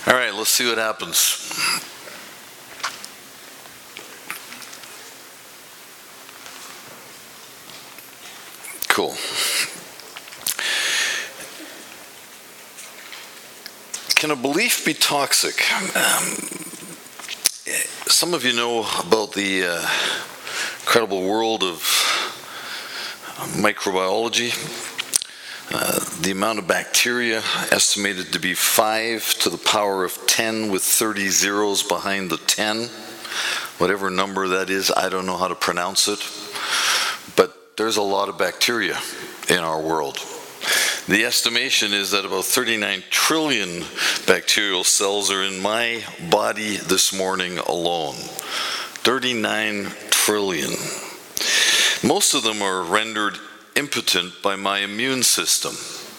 All right, let's see what happens. Cool. Can a belief be toxic? Some of you know about the incredible world of microbiology. The amount of bacteria estimated to be 5 to the power of 10 with 30 zeros behind the 10. Whatever number that is, I don't know how to pronounce it. But there's a lot of bacteria in our world. The estimation is that about 39 trillion bacterial cells are in my body this morning alone. 39 trillion. Most of them are rendered impotent by my immune system.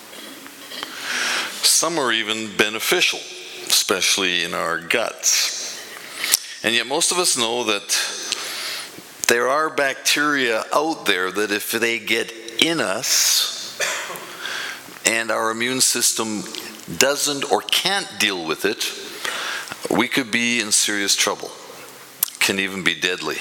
Some are even beneficial, especially in our guts. And yet most of us know that there are bacteria out there that if they get in us and our immune system doesn't or can't deal with it, we could be in serious trouble. It can even be deadly.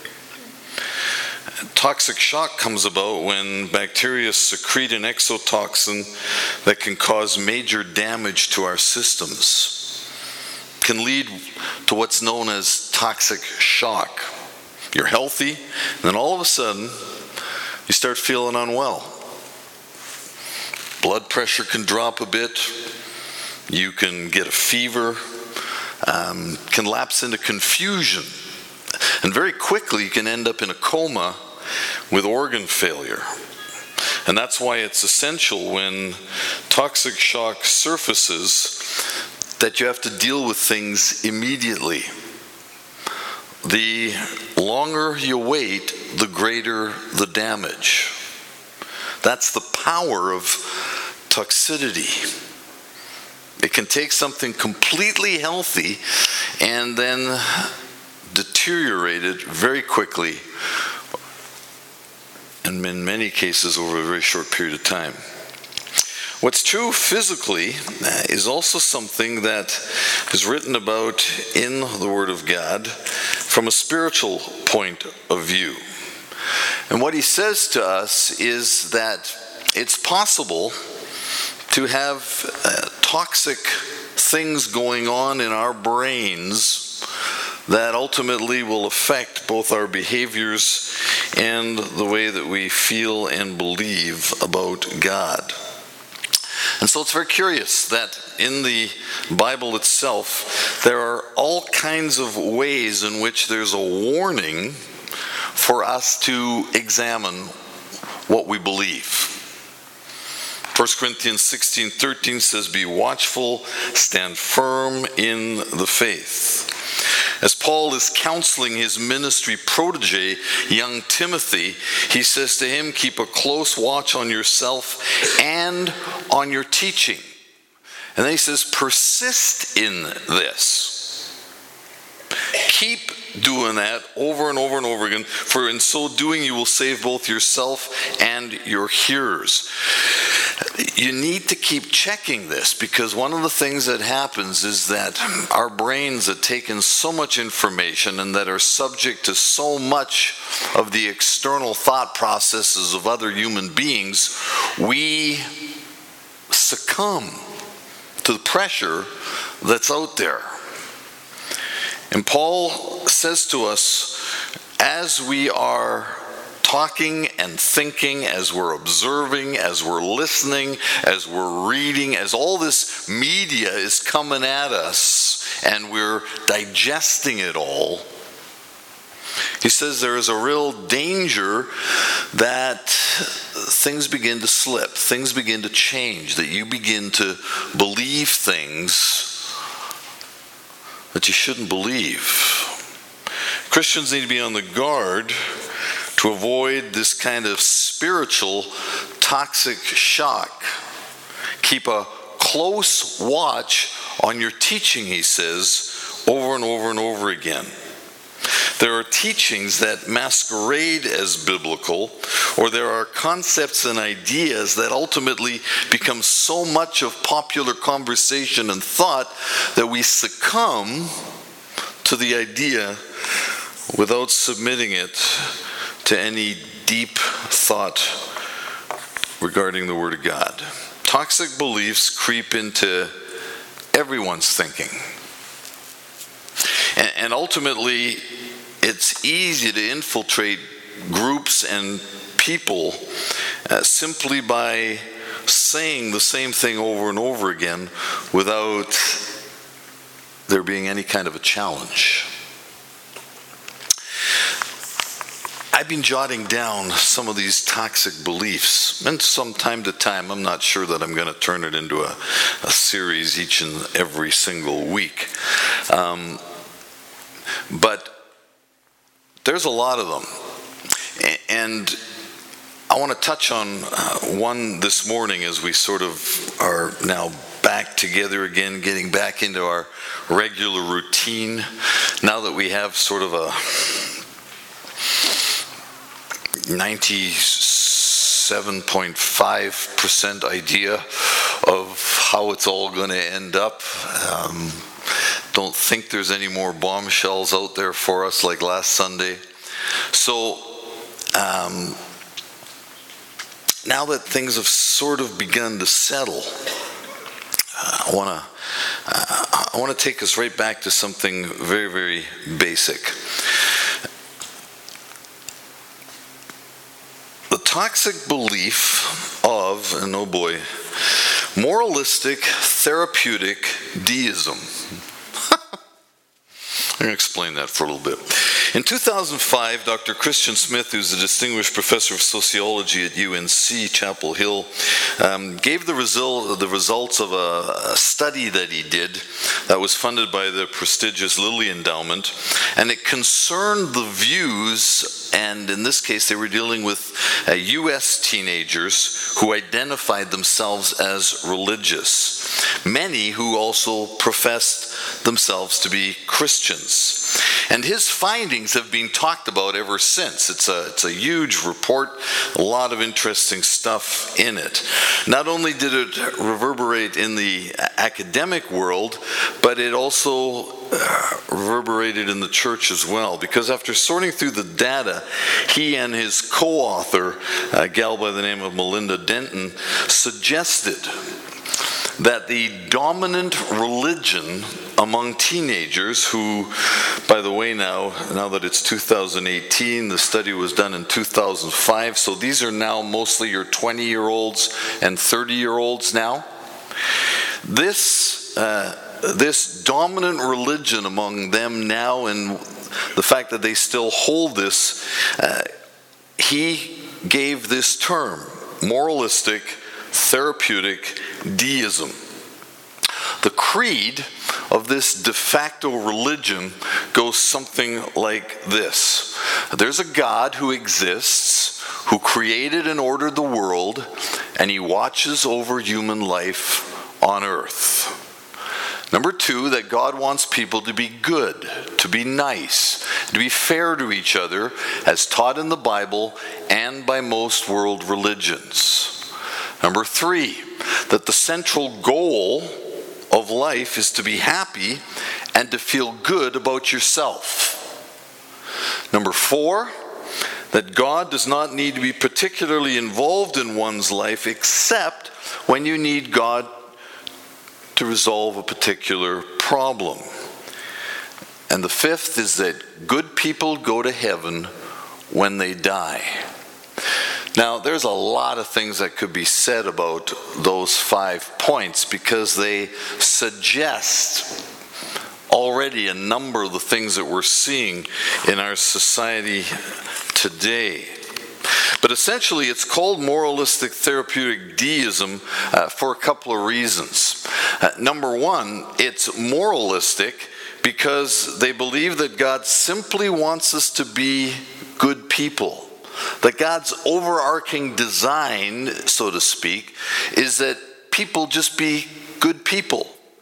Toxic shock comes about when bacteria secrete an exotoxin that can cause major damage to our systems. It can lead to what's known as toxic shock. You're healthy, and then all of a sudden, you start feeling unwell. Blood pressure can drop a bit. You can get a fever. Can lapse into confusion. And very quickly, you can end up in a coma with organ failure. And that's why it's essential when toxic shock surfaces that you have to deal with things immediately. The longer you wait, the greater the damage. That's the power of toxicity. It can take something completely healthy and then deteriorate it very quickly, and in many cases over a very short period of time. What's true physically is also something that is written about in the Word of God from a spiritual point of view. And what he says to us is that it's possible to have toxic things going on in our brains that ultimately will affect both our behaviors and the way that we feel and believe about God. And so it's very curious that in the Bible itself, there are all kinds of ways in which there's a warning for us to examine what we believe. 1 Corinthians 16:13 says, "Be watchful, stand firm in the faith." As Paul is counseling his ministry protege, young Timothy, he says to him, keep a close watch on yourself and on your teaching. And then he says, persist in this. Keep doing that over and over and over again, for in so doing you will save both yourself and your hearers. You need to keep checking this, because one of the things that happens is that our brains that take in so much information and that are subject to so much of the external thought processes of other human beings, we succumb to the pressure that's out there. And Paul says to us, as we are talking and thinking, as we're observing, as we're listening, as we're reading, as all this media is coming at us and we're digesting it all, he says there is a real danger that things begin to slip, things begin to change, that you begin to believe things that you shouldn't believe. Christians need to be on the guard to avoid this kind of spiritual toxic shock. Keep a close watch on your teaching, he says, over and over and over again. There are teachings that masquerade as biblical, or there are concepts and ideas that ultimately become so much of popular conversation and thought that we succumb to the idea without submitting it to any deep thought regarding the Word of God. Toxic beliefs creep into everyone's thinking. And ultimately, it's easy to infiltrate groups and people simply by saying the same thing over and over again without there being any kind of a challenge. I've been jotting down some of these toxic beliefs, and from time to time, I'm not sure that I'm going to turn it into a series each and every single week. But there's a lot of them. And I want to touch on one this morning as we sort of are now back together again, getting back into our regular routine. Now that we have sort of a 97.5% idea of how it's all going to end up. Don't think there's any more bombshells out there for us like last Sunday. So now that things have sort of begun to settle, I want to take us right back to something very, very basic. The toxic belief of, and oh boy, moralistic therapeutic deism. I'm going to explain that for a little bit. In 2005, Dr. Christian Smith, who's a distinguished professor of sociology at UNC Chapel Hill, gave the results of a study that he did that was funded by the prestigious Lilly Endowment, and it concerned the views, and in this case they were dealing with U.S. teenagers who identified themselves as religious, many who also professed themselves to be Christians. And his findings have been talked about ever since. It's a huge report, a lot of interesting stuff in it. Not only did it reverberate in the academic world, but it also reverberated in the church as well. Because after sorting through the data, he and his co-author, a gal by the name of Melinda Denton, suggested that the dominant religion among teenagers who, by the way, now that it's 2018, the study was done in 2005, so these are now mostly your 20-year-olds and 30-year-olds now. This dominant religion among them now, and the fact that they still hold this, he gave this term, moralistic therapeutic deism. The creed of this de facto religion goes something like this. There's a God who exists, who created and ordered the world, and he watches over human life on earth. Number two, that God wants people to be good, to be nice, to be fair to each other, as taught in the Bible and by most world religions. Number three, that the central goal of life is to be happy and to feel good about yourself. Number four, that God does not need to be particularly involved in one's life except when you need God to resolve a particular problem. And the fifth is that good people go to heaven when they die. Now, there's a lot of things that could be said about those 5 points because they suggest already a number of the things that we're seeing in our society today. But essentially, it's called moralistic therapeutic deism for a couple of reasons. Number one, it's moralistic because they believe that God simply wants us to be good people. That God's overarching design, so to speak, is that people just be good people.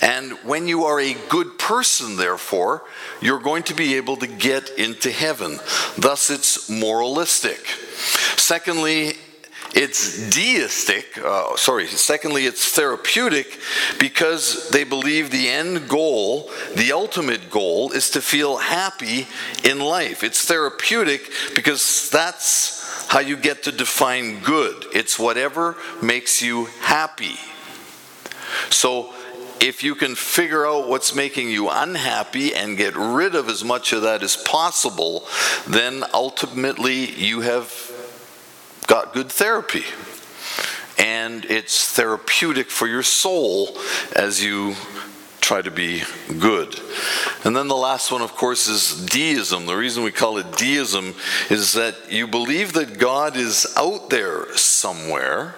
And when you are a good person, therefore, you're going to be able to get into heaven. Thus, it's moralistic. Secondly, it's deistic. Secondly, it's therapeutic because they believe the end goal, the ultimate goal, is to feel happy in life. It's therapeutic because that's how you get to define good. It's whatever makes you happy. So, if you can figure out what's making you unhappy and get rid of as much of that as possible, then ultimately you have got good therapy. And it's therapeutic for your soul as you try to be good. And then the last one, of course, is deism. The reason we call it deism is that you believe that God is out there somewhere,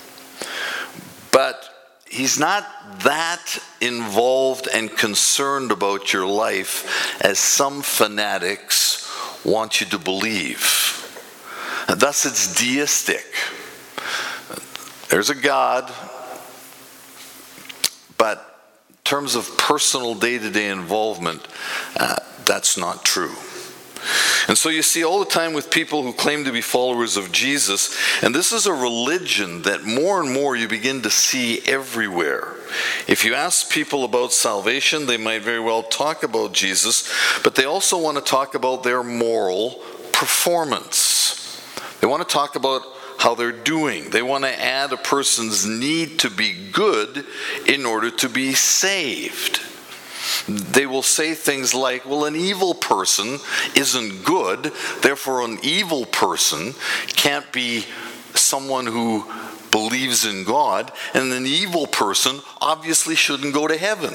but He's not that involved and concerned about your life as some fanatics want you to believe. Thus, it's deistic. There's a God, but in terms of personal day-to-day involvement, that's not true. And so you see all the time with people who claim to be followers of Jesus, and this is a religion that more and more you begin to see everywhere. If you ask people about salvation, they might very well talk about Jesus, but they also want to talk about their moral performance. They want to talk about how they're doing. They want to add a person's need to be good in order to be saved. They will say things like, well, an evil person isn't good, therefore an evil person can't be someone who believes in God, and an evil person obviously shouldn't go to heaven.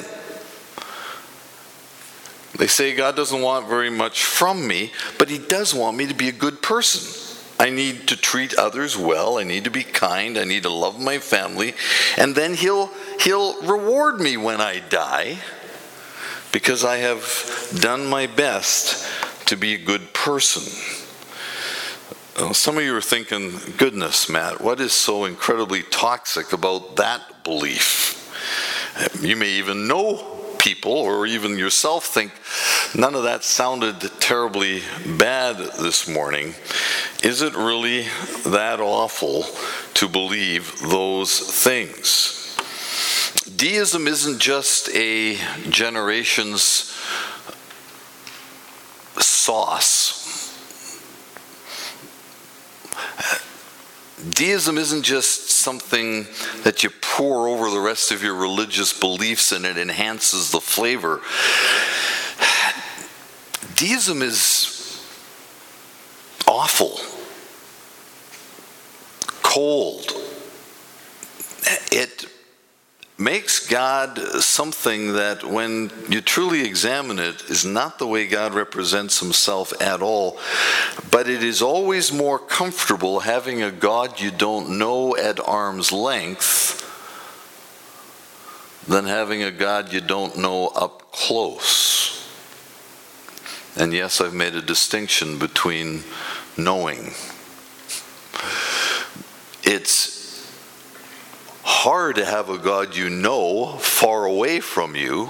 They say God doesn't want very much from me, but He does want me to be a good person. I need to treat others well, I need to be kind, I need to love my family, and then He'll reward me when I die, because I have done my best to be a good person. Well, some of you are thinking, goodness, Matt, what is so incredibly toxic about that belief? You may even know people, or even yourself think, none of that sounded terribly bad this morning. Is it really that awful to believe those things? Deism isn't just a generation's sauce. Deism isn't just something that you pour over the rest of your religious beliefs and it enhances the flavor. Deism is awful, cold. It makes God something that, when you truly examine it, is not the way God represents Himself at all. But it is always more comfortable having a God you don't know at arm's length than having a God you don't know up close. And yes, I've made a distinction between knowing. It's hard to have a God you know far away from you.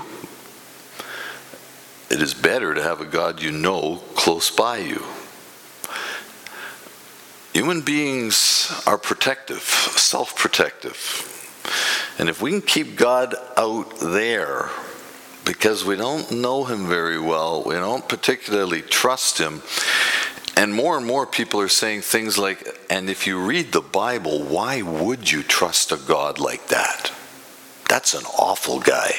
It is better to have a God you know close by you. Human beings are protective, self-protective. And if we can keep God out there because we don't know Him very well, we don't particularly trust Him, and more people are saying things like, and if you read the Bible, why would you trust a God like that? That's an awful guy.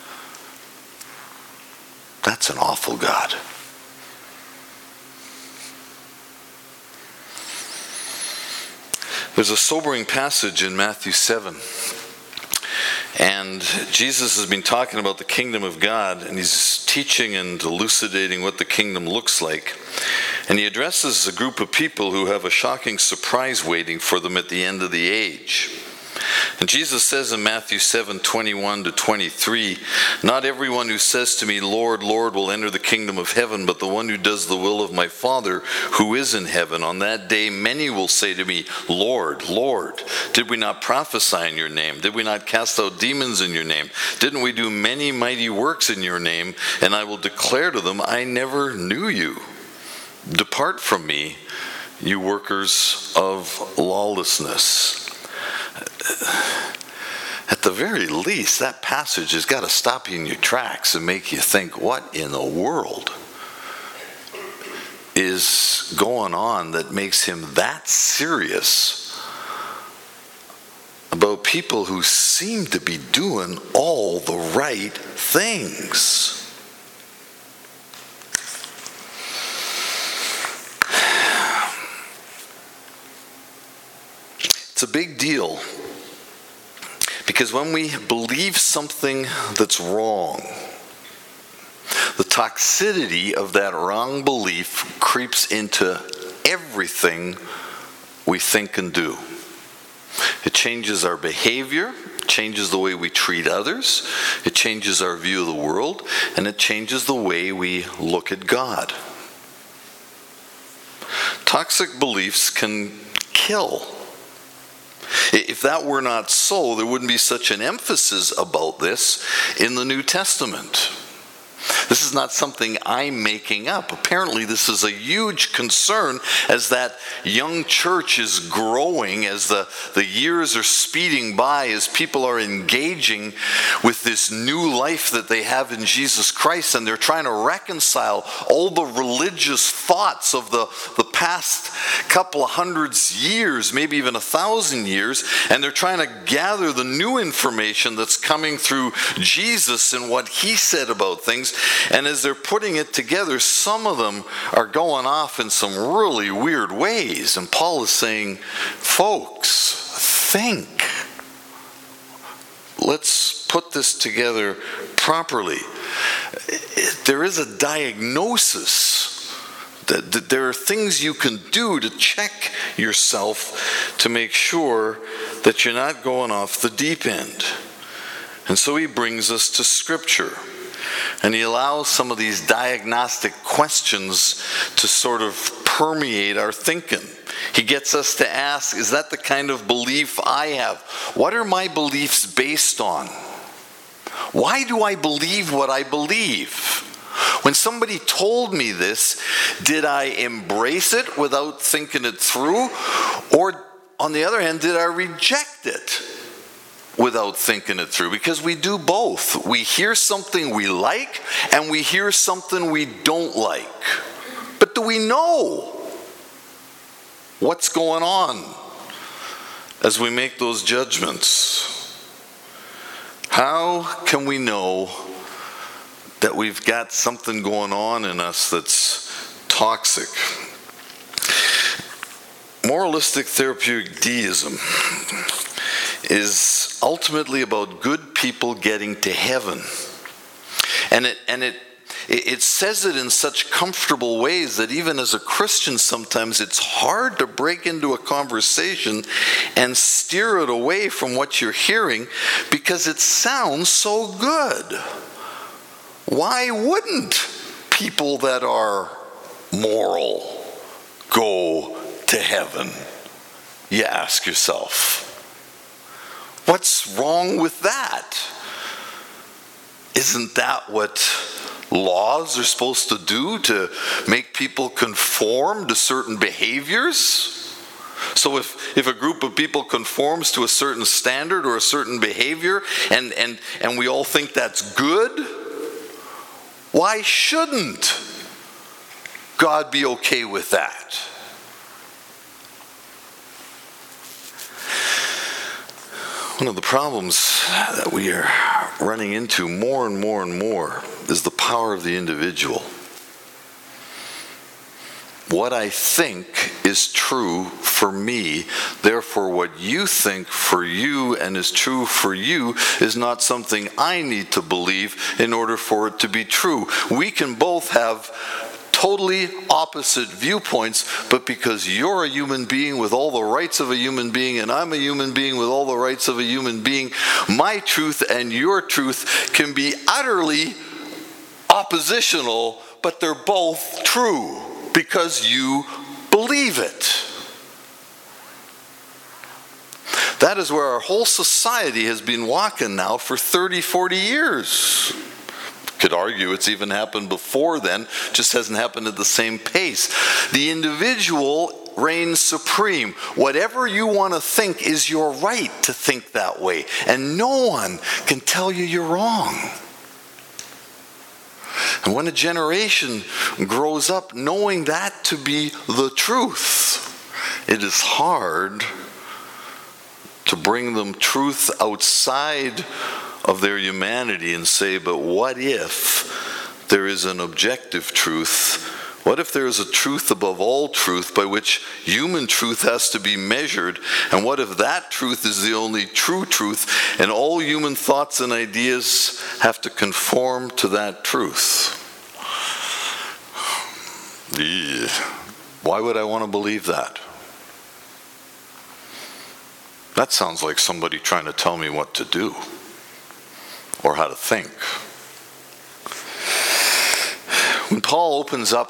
That's an awful God. There's a sobering passage in Matthew 7. And Jesus has been talking about the kingdom of God, and He's teaching and elucidating what the kingdom looks like. And He addresses a group of people who have a shocking surprise waiting for them at the end of the age. And Jesus says in Matthew 7:21-23, "Not everyone who says to me, 'Lord, Lord,' will enter the kingdom of heaven, but the one who does the will of my Father who is in heaven. On that day many will say to me, 'Lord, Lord, did we not prophesy in your name? Did we not cast out demons in your name? Didn't we do many mighty works in your name?' And I will declare to them, 'I never knew you. Depart from me, you workers of lawlessness.'" At the very least, that passage has got to stop you in your tracks and make you think, what in the world is going on that makes him that serious about people who seem to be doing all the right things? It's a big deal, because when we believe something that's wrong, the toxicity of that wrong belief creeps into everything we think and do. It changes our behavior, it changes the way we treat others, it changes our view of the world, and it changes the way we look at God. Toxic beliefs can kill. If that were not so, there wouldn't be such an emphasis about this in the New Testament. This is not something I'm making up. Apparently, this is a huge concern as that young church is growing, as the years are speeding by, as people are engaging with this new life that they have in Jesus Christ, and they're trying to reconcile all the religious thoughts of the past couple of hundreds years, maybe even 1,000 years, and they're trying to gather the new information that's coming through Jesus and what he said about things. And as they're putting it together, some of them are going off in some really weird ways. And Paul is saying, folks, think. Let's put this together properly. There is a diagnosis. That there are things you can do to check yourself to make sure that you're not going off the deep end. And so he brings us to Scripture. And he allows some of these diagnostic questions to sort of permeate our thinking. He gets us to ask, is that the kind of belief I have? What are my beliefs based on? Why do I believe what I believe? When somebody told me this, did I embrace it without thinking it through? Or, on the other hand, did I reject it without thinking it through? Because we do both. We hear something we like, and we hear something we don't like. But do we know what's going on as we make those judgments? How can we know that we've got something going on in us that's toxic? Moralistic therapeutic deism is ultimately about good people getting to heaven. And it says it in such comfortable ways that even as a Christian sometimes it's hard to break into a conversation and steer it away from what you're hearing because it sounds so good. Why wouldn't people that are moral go to heaven? You ask yourself. What's wrong with that? Isn't that what laws are supposed to do, to make people conform to certain behaviors? So if a group of people conforms to a certain standard or a certain behavior and we all think that's good, why shouldn't God be okay with that? One of the problems that we are running into more and more and more is the power of the individual. What I think is true for me, therefore what you think for you and is true for you is not something I need to believe in order for it to be true. We can both have totally opposite viewpoints, but because you're a human being with all the rights of a human being, and I'm a human being with all the rights of a human being, my truth and your truth can be utterly oppositional, but they're both true because you believe it. That is where our whole society has been walking now for 30, 40 years. Could argue it's even happened before then, just hasn't happened at the same pace. The individual reigns supreme. Whatever you want to think is your right to think that way, and no one can tell you you're wrong. And when a generation grows up knowing that to be the truth, it is hard to bring them truth outside of their humanity and say, but what if there is an objective truth? What if there is a truth above all truth by which human truth has to be measured? And what if that truth is the only true truth and all human thoughts and ideas have to conform to that truth? Why would I want to believe that? That sounds like somebody trying to tell me what to do or how to think. When Paul opens up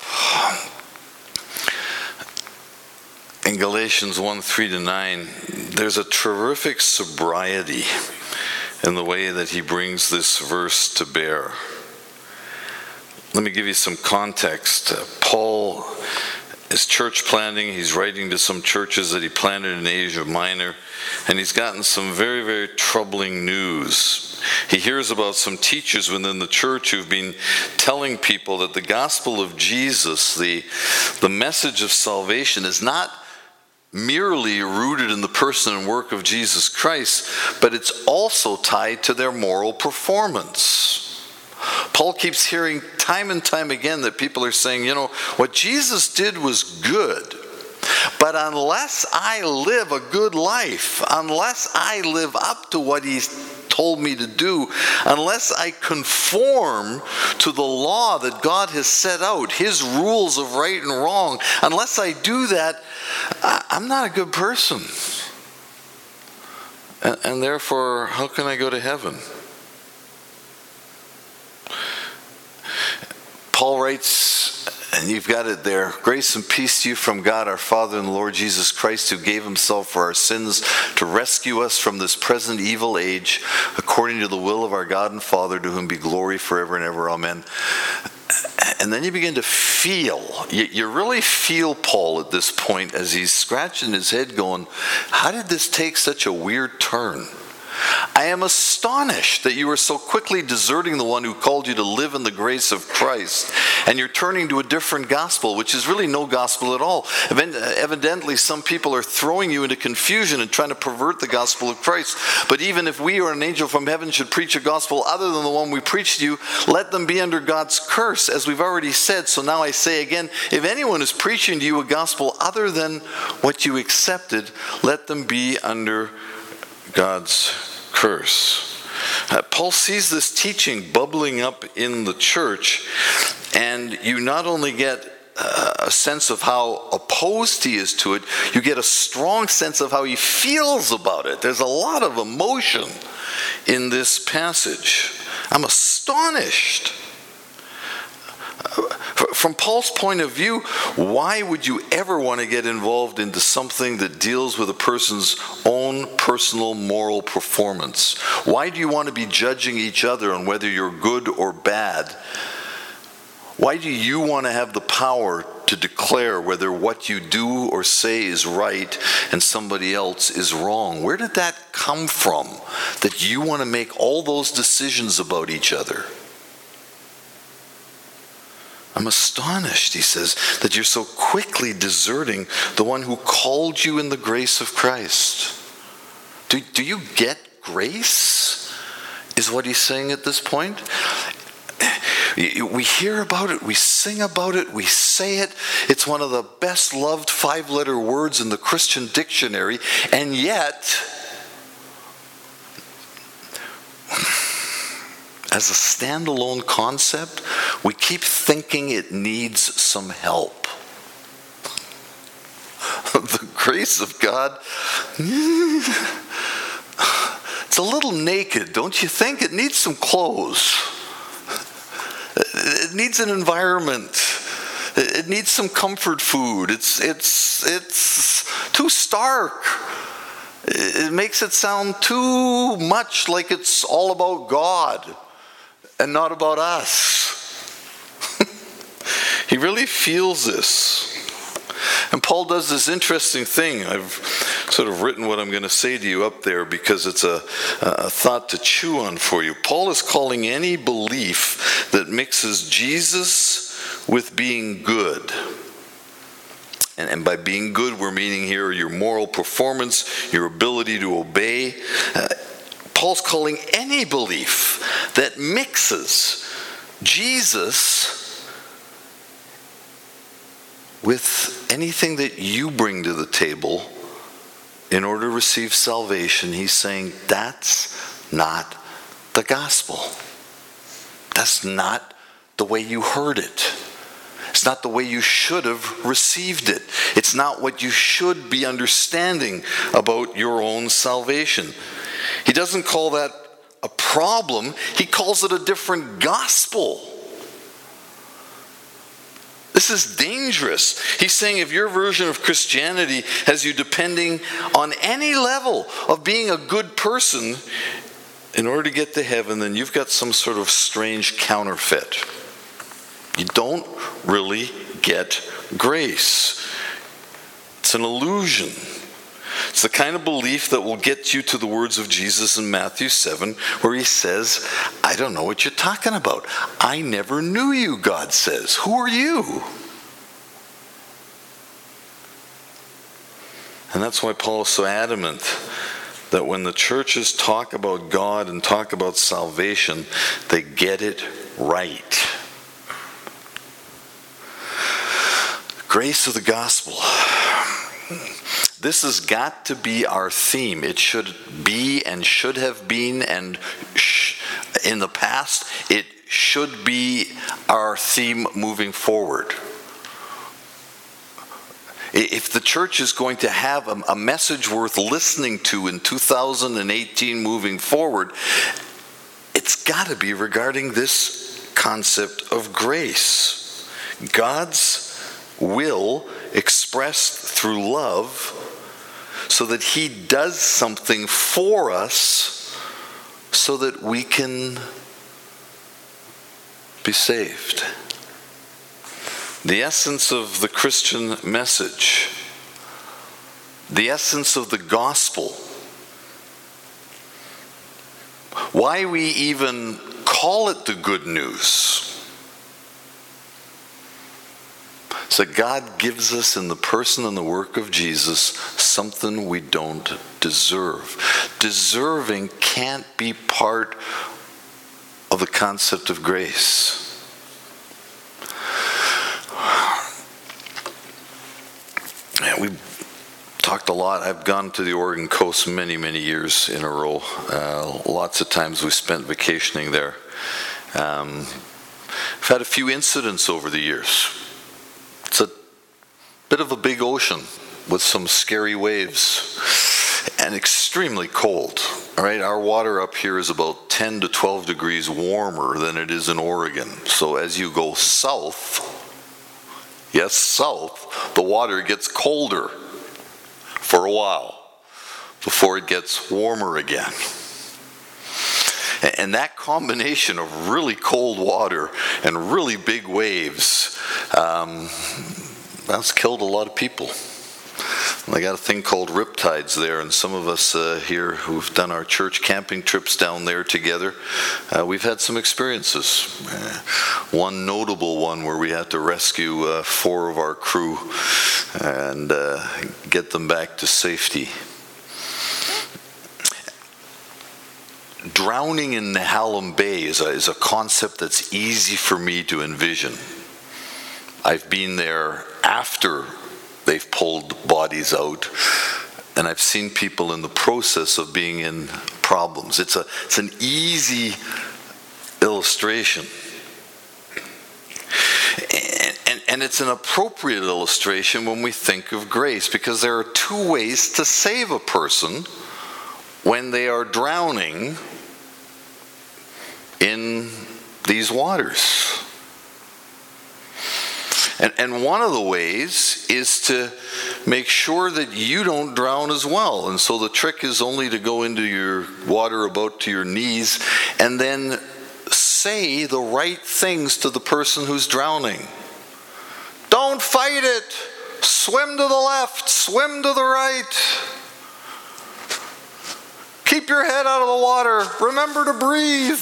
in Galatians 1:3-9, there's a terrific sobriety in the way that he brings this verse to bear. Let me give you some context. Paul is church planting. He's writing to some churches that he planted in Asia Minor, and he's gotten some very, very troubling news. He hears about some teachers within the church who've been telling people that the gospel of Jesus, the message of salvation, is not merely rooted in the person and work of Jesus Christ, but it's also tied to their moral performance. Paul keeps hearing time and time again that people are saying, what Jesus did was good, but unless I live a good life, unless I live up to what he's told me to do, unless I conform to the law that God has set out, his rules of right and wrong, unless I do that, I'm not a good person. And therefore, how can I go to heaven? Paul writes, and you've got it there, grace and peace to you from God our Father and the Lord Jesus Christ, who gave himself for our sins to rescue us from this present evil age, according to the will of our God and Father, to whom be glory forever and ever. Amen. And then you begin to feel, you really feel Paul at this point as he's scratching his head going, how did this take such a weird turn? I am astonished that you are so quickly deserting the one who called you to live in the grace of Christ, and you're turning to a different gospel, which is really no gospel at all. Evidently, some people are throwing you into confusion and trying to pervert the gospel of Christ. But even if we or an angel from heaven should preach a gospel other than the one we preach to you, let them be under God's curse, as we've already said. So now I say again, if anyone is preaching to you a gospel other than what you accepted, let them be under God's curse. Paul sees this teaching bubbling up in the church, and you not only get a sense of how opposed he is to it, you get a strong sense of how he feels about it. There's a lot of emotion in this passage. I'm astonished. From Paul's point of view, why would you ever want to get involved into something that deals with a person's own personal moral performance? Why do you want to be judging each other on whether you're good or bad? Why do you want to have the power to declare whether what you do or say is right and somebody else is wrong? Where did that come from, that you want to make all those decisions about each other? I'm astonished, he says, that you're so quickly deserting the one who called you in the grace of Christ. Do you get grace? Is what he's saying at this point. We hear about it, we sing about it, we say it. It's one of the best loved 5-letter words in the Christian dictionary, and yet, as a standalone concept, we keep thinking it needs some help. The grace of God, it's a little naked, don't you think? It needs some clothes. It needs an environment. It needs some comfort food. It's too stark. It makes it sound too much like it's all about God and not about us. He really feels this. And Paul does this interesting thing. I've sort of written what I'm going to say to you up there because it's a thought to chew on for you. Paul is calling any belief that mixes Jesus with being good. And by being good, we're meaning here your moral performance, your ability to obey. Paul's calling any belief that mixes Jesus with anything that you bring to the table in order to receive salvation. He's saying that's not the gospel. That's not the way you heard it. It's not the way you should have received it. It's not what you should be understanding about your own salvation. He doesn't call that a problem. He calls it a different gospel. This is dangerous. He's saying if your version of Christianity has you depending on any level of being a good person in order to get to heaven, then you've got some sort of strange counterfeit. You don't really get grace. It's an illusion. It's the kind of belief that will get you to the words of Jesus in Matthew 7, where he says, I don't know what you're talking about. I never knew you, God says. Who are you? And that's why Paul is so adamant that when the churches talk about God and talk about salvation, they get it right. Grace of the gospel. This has got to be our theme. It should be and should have been, and in the past, it should be our theme moving forward. If the church is going to have a message worth listening to in 2018 moving forward, it's got to be regarding this concept of grace. God's will expressed through love, so that he does something for us so that we can be saved. The essence of the Christian message, the essence of the gospel, why we even call it the good news, so God gives us in the person and the work of Jesus something we don't deserve. Deserving can't be part of the concept of grace. Yeah, we talked a lot. I've gone to the Oregon coast many, many years in a row. Lots of times we spent vacationing there. I've had a few incidents over the years. It's a bit of a big ocean with some scary waves and extremely cold. All right, our water up here is about 10 to 12 degrees warmer than it is in Oregon. So as you go south, yes, south, the water gets colder for a while before it gets warmer again. And that combination of really cold water and really big waves, that's killed a lot of people. They got a thing called riptides there, and some of us here who've done our church camping trips down there together, we've had some experiences. One notable one where we had to rescue 4 of our crew and get them back to safety. Drowning in Nehalem Bay is a concept that's easy for me to envision. I've been there after they've pulled bodies out, and I've seen people in the process of being in problems. It's an easy illustration. And it's an appropriate illustration when we think of grace, because there are two ways to save a person when they are drowning in these waters. And one of the ways is to make sure that you don't drown as well. And so the trick is only to go into your water about to your knees and then say the right things to the person who's drowning. Don't fight it. Swim to the left. Swim to the right. Keep your head out of the water. Remember to breathe.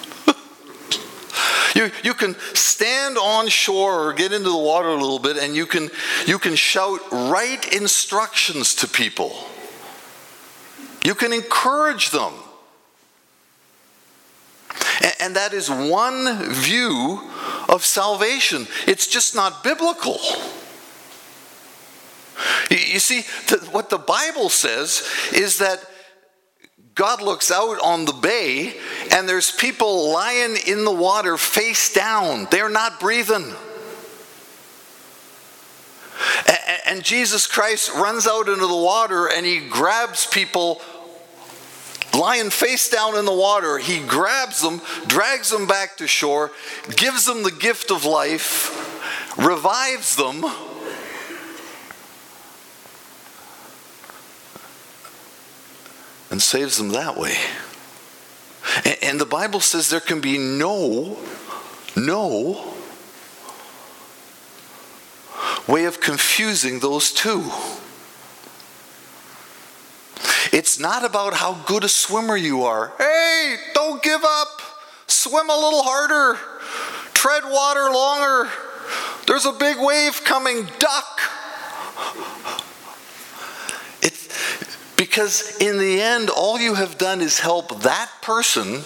You can stand on shore or get into the water a little bit, and you can shout right instructions to people. You can encourage them. And that is one view of salvation. It's just not biblical. You see, what the Bible says is that God looks out on the bay and there's people lying in the water face down. They're not breathing. And Jesus Christ runs out into the water and he grabs people lying face down in the water. He grabs them, drags them back to shore, gives them the gift of life, revives them, and saves them that way. And the Bible says there can be no way of confusing those two. It's not about how good a swimmer you are. Hey, don't give up. Swim a little harder. Tread water longer. There's a big wave coming. Duck. Because in the end, all you have done is help that person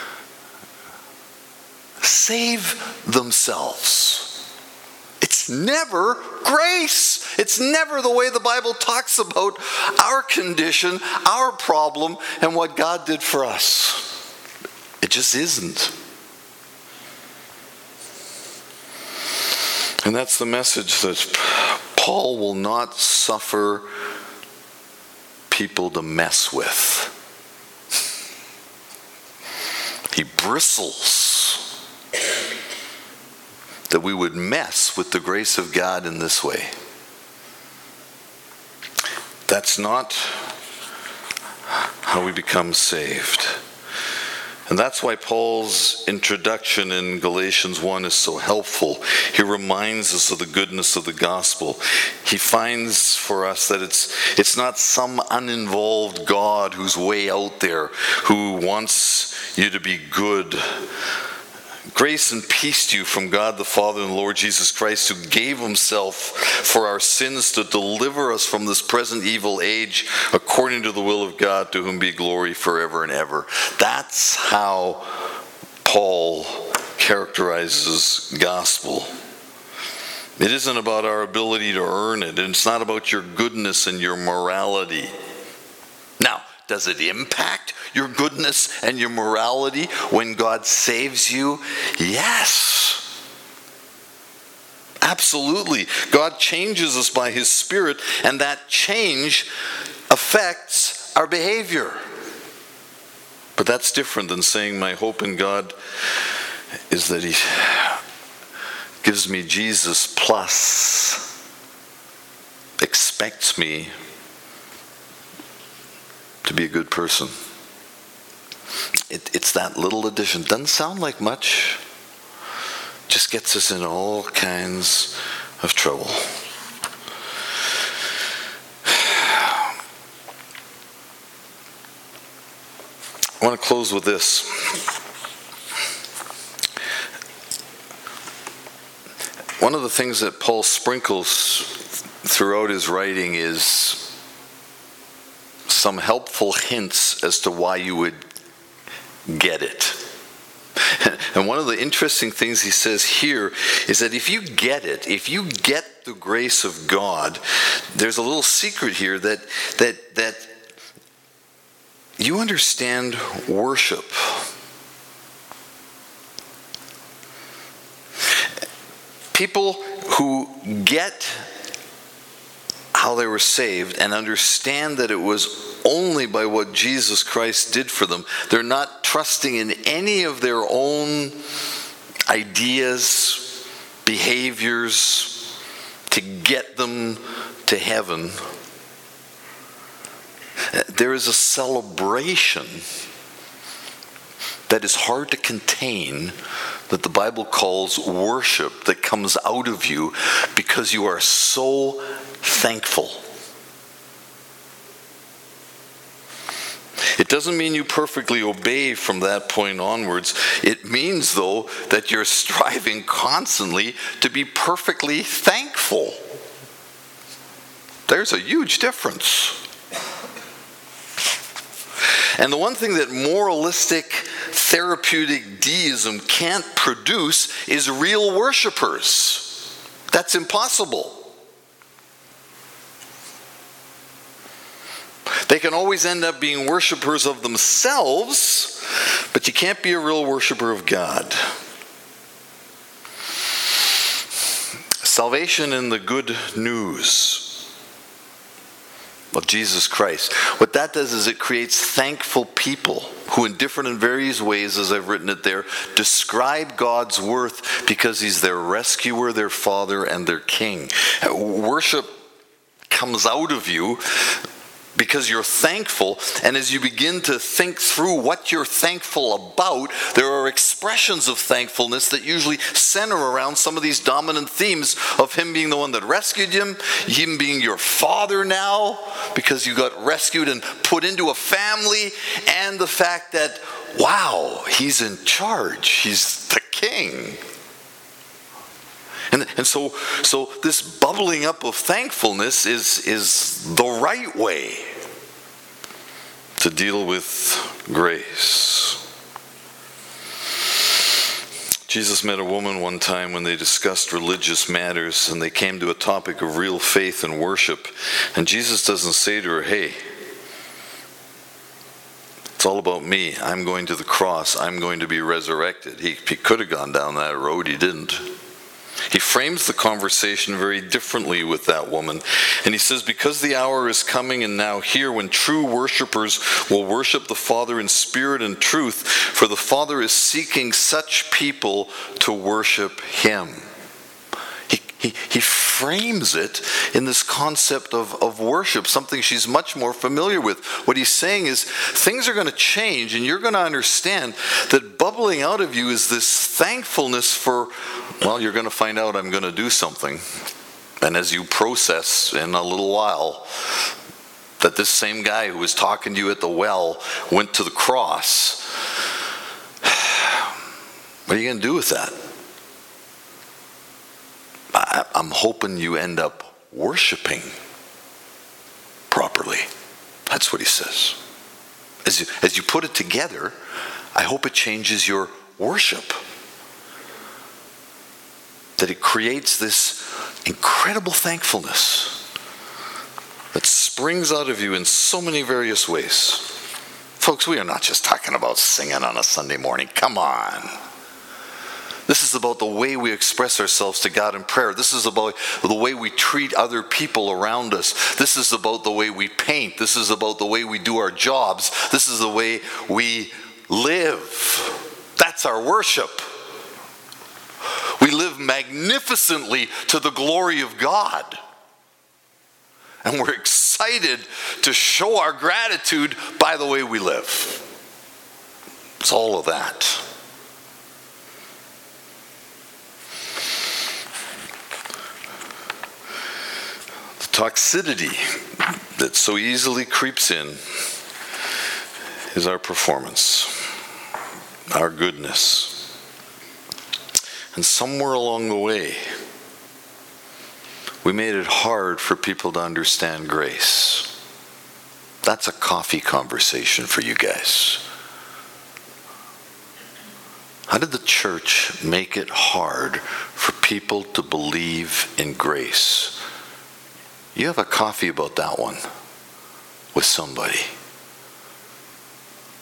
save themselves. It's never grace. It's never the way the Bible talks about our condition, our problem, and what God did for us. It just isn't. And that's the message that Paul will not suffer people to mess with. He bristles that we would mess with the grace of God in this way. That's not how we become saved. And that's why Paul's introduction in Galatians 1 is so helpful. He reminds us of the goodness of the gospel. He finds for us that it's not some uninvolved God who's way out there who wants you to be good. Grace and peace to you from God the Father and Lord Jesus Christ, who gave himself for our sins to deliver us from this present evil age, according to the will of God, to whom be glory forever and ever. That's how Paul characterizes gospel. It isn't about our ability to earn it, and it's not about your goodness and your morality. Now, does it impact your goodness and your morality when God saves you? Yes. Absolutely. God changes us by his Spirit, and that change affects our behavior. But that's different than saying my hope in God is that he gives me Jesus plus expects me to be a good person. It's that little addition. Doesn't sound like much. Just gets us in all kinds of trouble. I want to close with this. One of the things that Paul sprinkles throughout his writing is some helpful hints as to why you would get it. And one of the interesting things he says here is that if you get it, if you get the grace of God, there's a little secret here that you understand worship. People who get how they were saved and understand that it was only by what Jesus Christ did for them. They're not trusting in any of their own ideas, behaviors to get them to heaven. There is a celebration that is hard to contain that the Bible calls worship that comes out of you because you are so thankful. It doesn't mean you perfectly obey from that point onwards. It means, though, that you're striving constantly to be perfectly thankful. There's a huge difference. And the one thing that moralistic, therapeutic deism can't produce is real worshipers. That's impossible. They can always end up being worshipers of themselves, but you can't be a real worshiper of God. Salvation in the good news of Jesus Christ. What that does is it creates thankful people who in different and various ways, as I've written it there, describe God's worth because He's their rescuer, their Father, and their King. Worship comes out of you because you're thankful, and as you begin to think through what you're thankful about, there are expressions of thankfulness that usually center around some of these dominant themes of Him being the one that rescued Him being your Father now, because you got rescued and put into a family, and the fact that, wow, He's in charge, He's the King. And so this bubbling up of thankfulness is the right way to deal with grace. Jesus met a woman one time when they discussed religious matters, and they came to a topic of real faith and worship. And Jesus doesn't say to her, hey, it's all about me. I'm going to the cross. I'm going to be resurrected. He could have gone down that road. He didn't. He frames the conversation very differently with that woman. And he says, because the hour is coming and now here when true worshipers will worship the Father in spirit and truth, for the Father is seeking such people to worship Him. He frames it in this concept of worship, something she's much more familiar with. What he's saying is things are going to change, and you're going to understand that bubbling out of you is this thankfulness for, well, you're going to find out I'm going to do something. And as you process in a little while that this same guy who was talking to you at the well went to the cross, what are you going to do with that? I'm hoping you end up worshiping properly. That's what he says. As you put it together, I hope it changes your worship. That it creates this incredible thankfulness that springs out of you in so many various ways. Folks, we are not just talking about singing on a Sunday morning. Come on. This is about the way we express ourselves to God in prayer. This is about the way we treat other people around us. This is about the way we paint. This is about the way we do our jobs. This is the way we live. That's our worship. We live magnificently to the glory of God. And we're excited to show our gratitude by the way we live. It's all of that. Toxicity that so easily creeps in is our performance, our goodness. And somewhere along the way, we made it hard for people to understand grace. That's a coffee conversation for you guys. How did the church make it hard for people to believe in grace? You have a coffee about that one with somebody.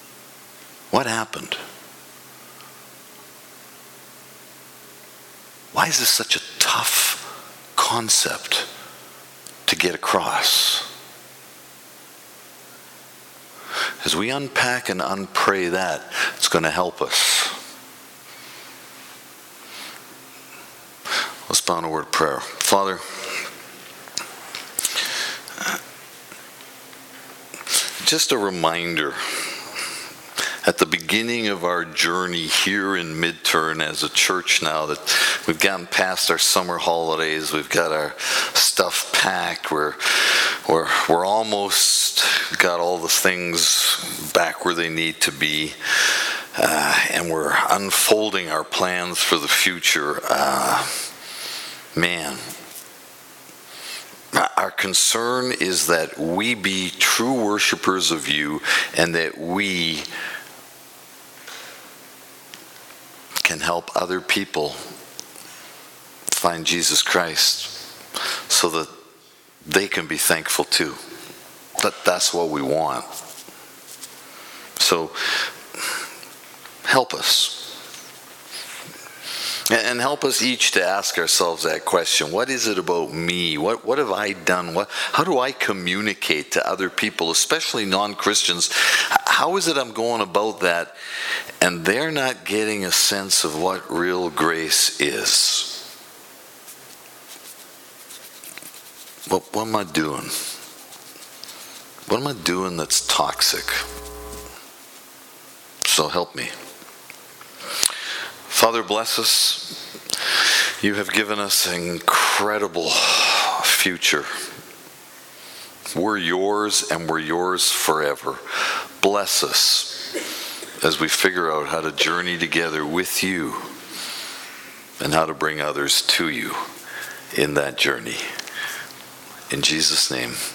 What happened? Why is this such a tough concept to get across? As we unpack and unpray that, it's going to help us. Let's bow in a word of prayer. Father, just a reminder, at the beginning of our journey here in Midturn as a church now, that we've gotten past our summer holidays, we've got our stuff packed, we're almost got all the things back where they need to be, and we're unfolding our plans for the future. Man, our concern is that we be true worshipers of you, and that we can help other people find Jesus Christ so that they can be thankful too. That's what we want. So help us. And help us each to ask ourselves that question. What is it about me? What have I done? How do I communicate to other people, especially non-Christians? How is it I'm going about that and they're not getting a sense of what real grace is? What am I doing? What am I doing that's toxic? So help me. Father, bless us. You have given us an incredible future. We're yours, and we're yours forever. Bless us as we figure out how to journey together with you and how to bring others to you in that journey. In Jesus' name.